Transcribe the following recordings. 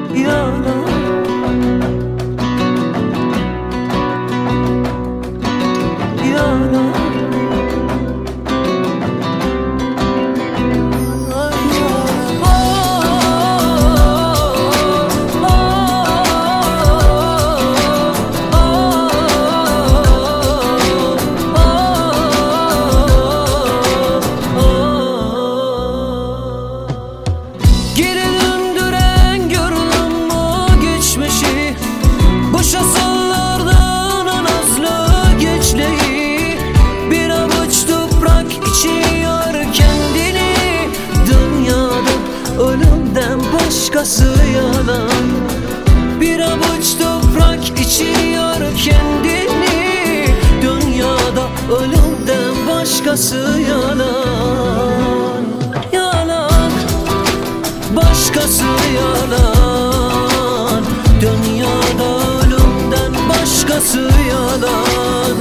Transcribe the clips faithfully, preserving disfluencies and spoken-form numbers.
yalan. Yalan. Başkası yalan. Bir avuç toprak içiyor kendini. Dünyada ölümden başkası yalan. Yalan. Başkası yalan. Dünyada ölümden başkası yalan.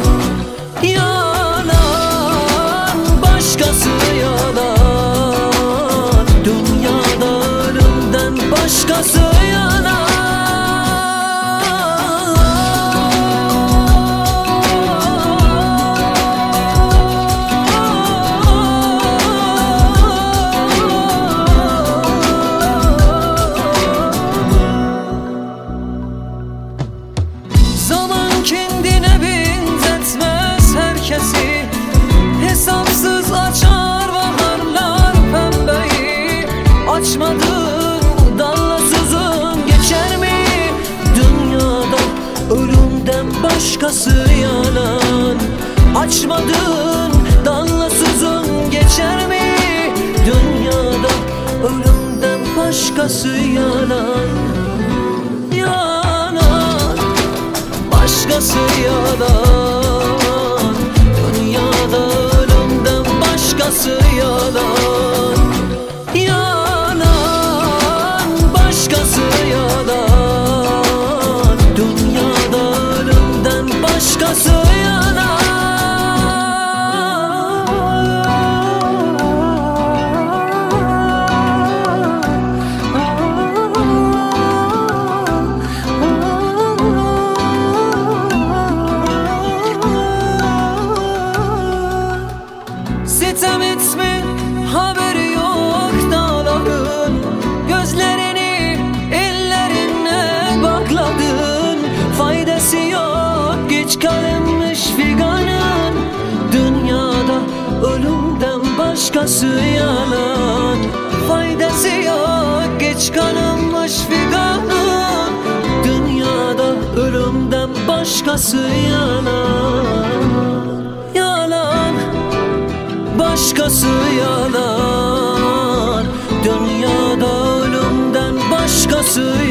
Yalan. Başkası yalan. Başkası yalan. Zaman kendine benzetmez herkesi. Hesapsız açar baharlar pembeyi. Açmadı başkası yalan. Açmadın dallasızın geçer mi? Dünyada ölümden başkası yalan. Yalan. Başkası yalan. Dünyada ölümden başkası yalan. Yalan. Başkası yalan. Başkası yalan. Sitem etme, haberi yok dağların. Gözlerini ellerine bakladın. Faydası yok, geç kalınmış figanın. Dünyada ölümden başkası yalan. Faydası yok, geç kalınmış figanın. Dünyada ölümden başkası yalan. Yalan. Başkası yalan. Dünyada ölümden başkası yalan.